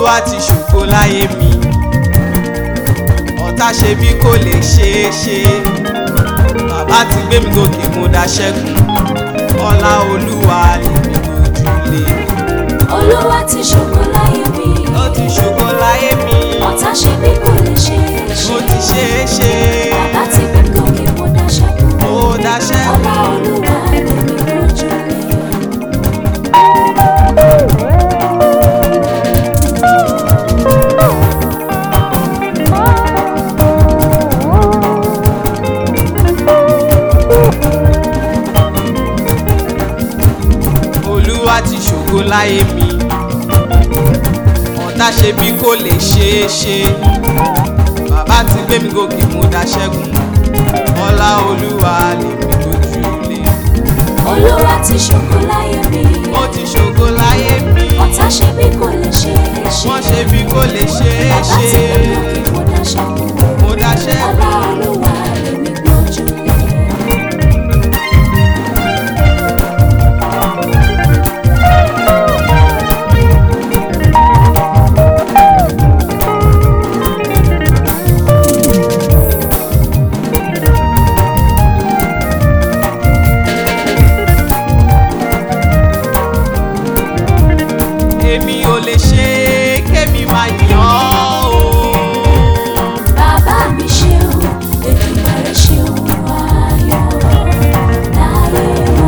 Olúwa ti ṣògo láyé mi, ọ̀tá ṣe bí kò lè ṣeé ṣe. Bàbá ti gbé mi gòkè mo dá ṣẹ́gun, ọlá Olúwa lèmi lójúlé. Olúwa ti ṣògo láyé mi, Ó ti ṣògo láyé mi, ọ̀tá ṣe bí kò lè ṣeé ṣe. ó ti ṣeé ṣe. Bàbá ti gbé mi gòkè mo dá ṣẹ́gun, Mo dá ṣẹ́gun. ọlá Olúwa lèmi lójúlé. Olúwa ti ṣògo láyé mi, ọ̀tá ṣe bí kò lè ṣeé ṣe. Bàbá ti gbé mi gòkè mo dá ṣẹ́gun, ọlá Olúwa lèmi lójúlé. Olúwa ti ṣògo láyé mi, Ó ti ṣògo láyé mi, ọ̀tá ṣe bí kò lè ṣeé ṣe. wọ́n ṣe bí kò lè ṣeé Bàbá ṣe. ti gbé mi gòkè mo dá ṣẹ́gun, Mo dá ṣẹ́gun. ọlá Olúwa lèmi lójúlé. Èmi ò lè ṣe kémi máa yàn ọ́ o. Bàbá mi ṣeun, Èdùmàrè ṣeun, ayọ̀ láyé wa.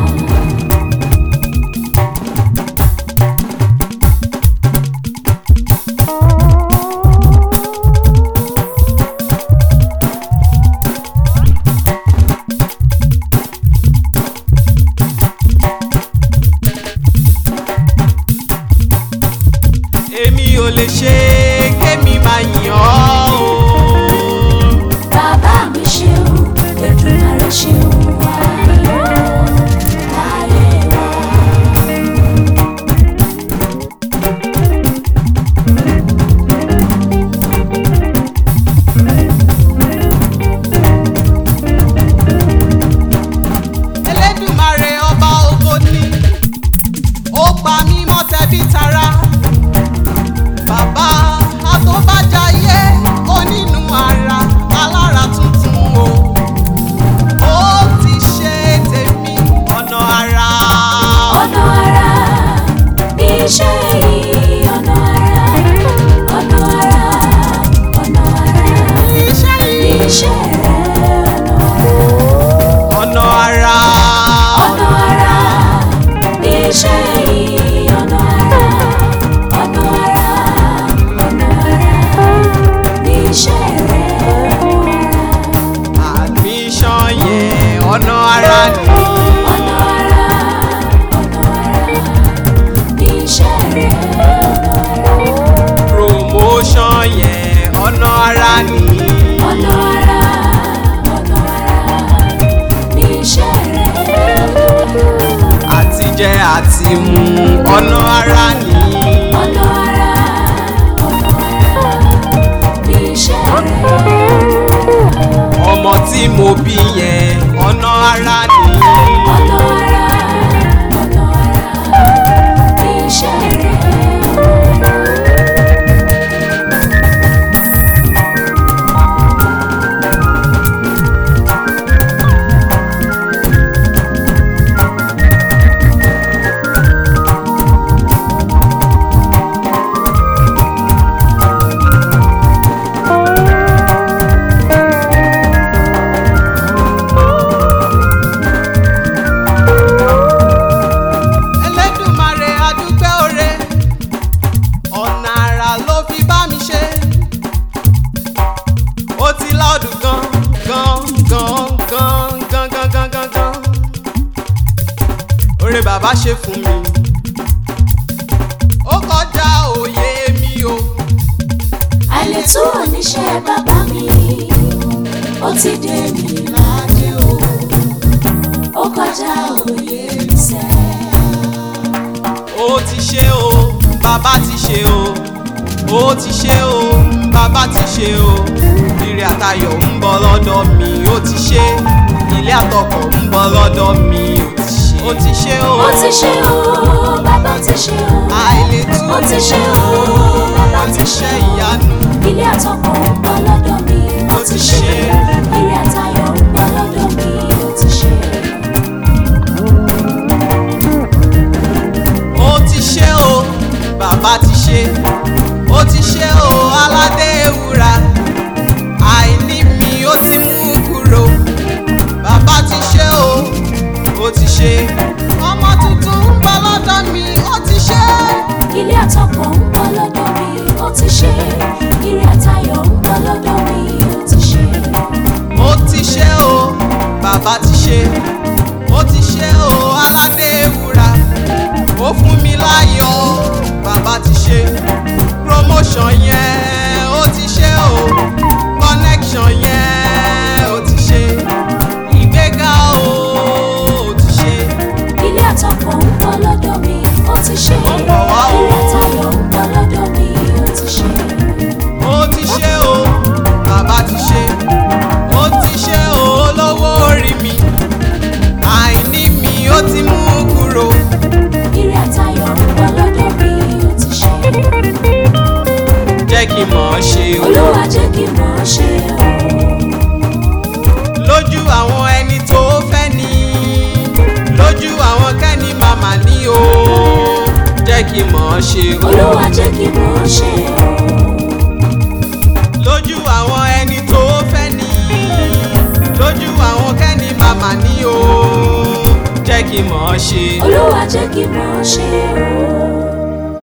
Èmi ò lè ṣe kémi máa yàn ọ́ o. Bàbá mi ṣeun, Èdùmàrè ṣeun, ayọ̀ láyé wa. Elédùmarè ọba ògo ni, ó pa mí mọ́ tẹbí tará. Bàbá àtọ́bàjáyé onínú ara alára tuntun o. Ó ti ṣe tèmi ọ̀nà ara. Ọ̀nà àrà ní iṣẹ́ yìí, ọ̀nà àrà, ọ̀nà àrà, ọ̀nà àrà Iṣẹ́ ní yìí iṣẹ́ rẹ̀, ọ̀nà ara. ọ̀nà àrà ní iṣẹ́ yìí, ọ̀nà àrà, ọ̀nà àrà, ọ̀nà àrà ní iṣẹ́ rẹ̀, Admission yẹn ọ̀nà ara ni. ọ̀nà àrà, ọ̀nà àrà ní iṣẹ́ rẹ̀, Promotion yẹn ọ̀nà ara ni. ọ̀nà àrà, ọ̀nà àrà ní iṣẹ́ rẹ̀, Àtijẹ àti mu ọ̀nà ara ni. ọ̀nà àrà, ọ̀nà àrà ní iṣẹ́ rẹ̀, Ọmọ tí mo bí yẹn ọ̀nà ara ni. ọ̀nà àrà, ọ̀nà àrà ní iṣẹ́ rẹ̀. Elédùmarè adúpẹ́ oore, ọ̀nà àrà ló fi bá mi ṣe. Ó ti lọ́dún gan gan gan gan gan gan gan gan gan. Oore bàbá ṣe fún mi, ó kọjá òye mi o. Àìlètò oníṣẹ́ bàbá mi, ó ti dé mi ládé o, ó kọjá òye mi sẹ́. Ó ti ṣe o, bàbá ti ṣe o. Ó ti ṣe o, bàbá ti ṣe o. Ire àtayọ̀ ń bọ̀ lọ́dọ̀ mi, ó ti ṣe. Ilé àtọkọ̀ ń bọ̀ lọ́dọ̀ mi, ó ti ṣe o. Ó ti ṣe o, bàbá ti ṣe o, Àìlètú ó ti ṣe o. wọn níṣẹ́ ìyanu. ilé àtọkọ̀ ń bọ̀ lọ́dọ̀ mi ó ti ṣe, ire àtayọ̀ ń bọ̀ lọ́dọ̀ mi ó ti ṣe. Ó ti ṣe o, bàbá ti ṣe. Ó ti ṣe o, aládé ewúra. Àìní mi ó ti mú kúrò. Bàbá ti ṣe o, ó ti ṣe. Ọmọ tuntun ń bọ̀ lọ́dọ̀ mi ó ti ṣe. ilé àtọkọ̀ ń bọ̀ lọ́dọ̀ mi ó ti ṣe, ire àtayọ̀ ń bọ̀ lọ́dọ̀ mi ó ti ṣe. Ó ti ṣe o, bàbá ti ṣe. Ó ti ṣe o, aládé ewúra. Ó fún mi láyọ̀, bàbá ti ṣe. Promotion yẹn ó ti ṣe o, connection yẹn ó ti ṣe. Ìgbéga o, ó ti ṣe. ilé àtọkọ̀ ń bọ̀ lọ́dọ̀ mi ó ti ṣe, Ó ń bọ̀ wá o. ire àtayọ̀ ń bọ̀ lọ́dọ̀ mi ó ti ṣe. Ó ti ṣe o, bàbá ti ṣe. Ó ti ṣe o, olówó orí mi. Àìní mi ó ti mú kúrò. ire àtayọ̀ ń bọ̀ lọ́dọ̀ mi ó ti ṣe. Jẹ́ kí n mọ̀ ọ́ ṣe o. olúwa jẹ́ kí n mọ̀ ọ́ ṣe o. Lójú àwọn ẹni tó fẹ́ ni, lójú àwọn kẹ́ni màmá ní o. Jẹ́ kí n mọ̀ ọ́ ṣe o. olúwa jẹ́ kí n mọ̀ ọ́ ṣe o. Lójú àwọn ẹni tó fẹ́ ni, lójú àwọn kẹ́ni màmá ní o. Jẹ́ kí n mọ̀ ọ́ ṣe. olúwa jẹ́ kí n mọ̀ ọ́ ṣe o.